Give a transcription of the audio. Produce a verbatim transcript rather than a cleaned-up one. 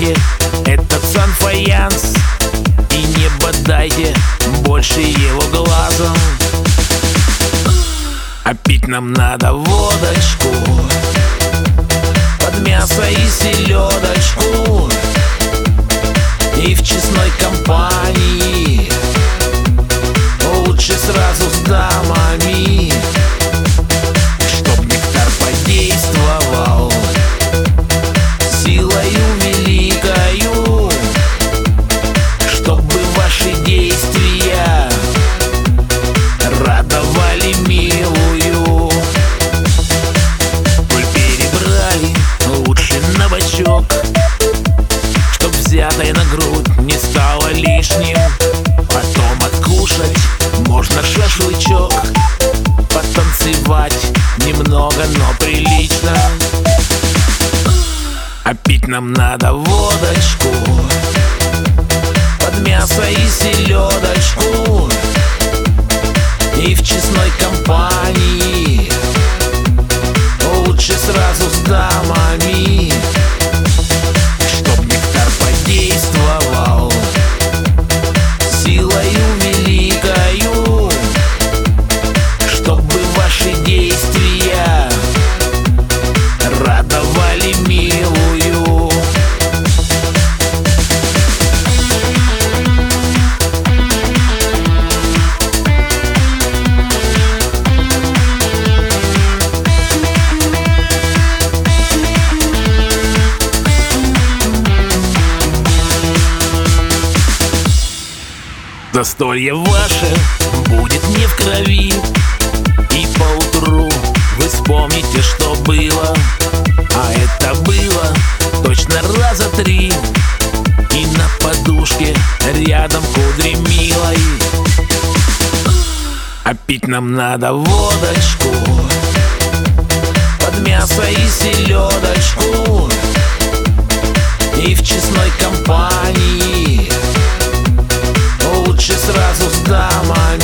Забирайте этот санфаянс и не бодайте больше его глазом. А пить нам надо водочку под мясо и селедочку, и в честной компании, лучше сразу с дамами, чтоб нектар подействовал силою великою, чтобы ваши действия радовали милую. Коль перебрали, лучше на бочок, чтоб взятой на грудь не стало лишним. Потом откушать можно шашлычок, потанцевать немного, но прилично. А пить нам надо водочку под мясо и селедочку, и в честной компании, лучше сразу с дамами, чтоб нектар подействовал силою великою, чтобы ваши действия радовали милую. Застолье ваше будет не в крови, и поутру вы вспомните, что было. А это было точно раза три, и на подушке рядом кудри милой. А пить нам надо водочку под мясо и селедочку, и в честной компании, лучше сразу с дамами.